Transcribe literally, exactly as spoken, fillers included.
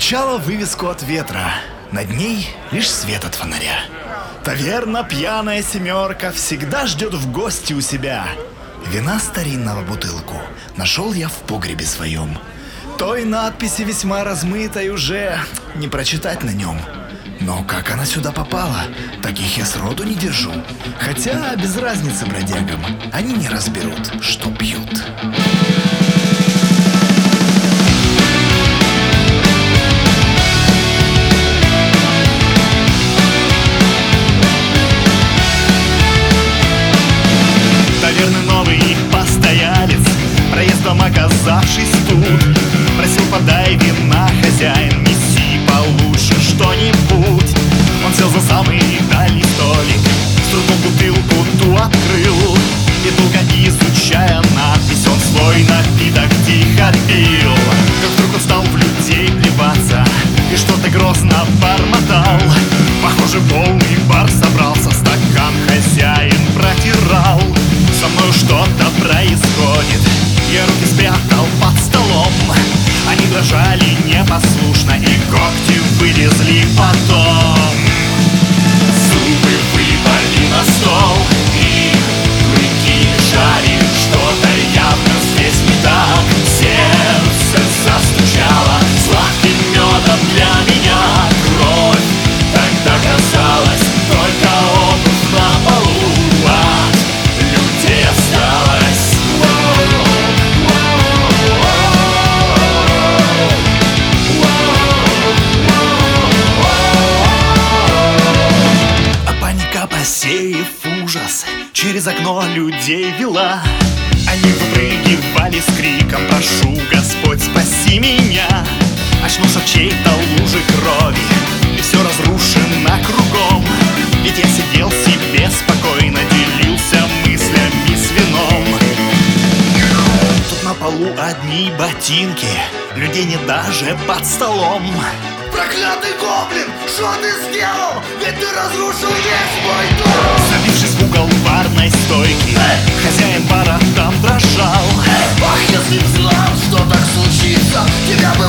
Закачала вывеску от ветра. Над ней лишь свет от фонаря. Таверна «Пьяная семерка» всегда ждет в гости у себя. Вина старинного бутылку нашел я в погребе своем. Той надписи весьма размытой уже не прочитать на нем. Но как она сюда попала, таких я сроду не держу. Хотя без разницы бродягам, они не разберут, что пьют. Таверны новый постоялец, проездом оказавшись тут, просил: подай вина, хозяин, неси получше что-нибудь. Он сел за самый дальний столик, с трудом бутылку ту открыл, и долго изучая надпись, он свой напиток тихо пил. Как вдруг он стал в людей плеваться и что-то грозно бормотал. Похоже, полный бар собрался, стакан хозяин протирал. Со мной что-то происходит, я руки спрятал под столом. Они дрожали непослушно, и когти вылезли потом. Зубы выпали на стол, и клыки жали. Что-то явно здесь не так. Сердце застучало сладким медом для меня. Кровь тогда казалась только обувь на полу. От людей осталось. А паника, посеяв ужас, через окно людей вела. Они выпрыгивали с криком: прошу, Господь, спаси меня. Очнулся в чьей-то луже крови, и все разрушено кругом. Ведь я сидел себе спокойно, делился мыслями с вином. Тут на полу одни ботинки, людей нет даже под столом. Проклятый гоблин, что ты сделал? Ведь ты разрушил весь мой дом. Забившись в угол барной стойки, хозяин бара там дрожал. Ах, если б знал, что так случится, тебя бы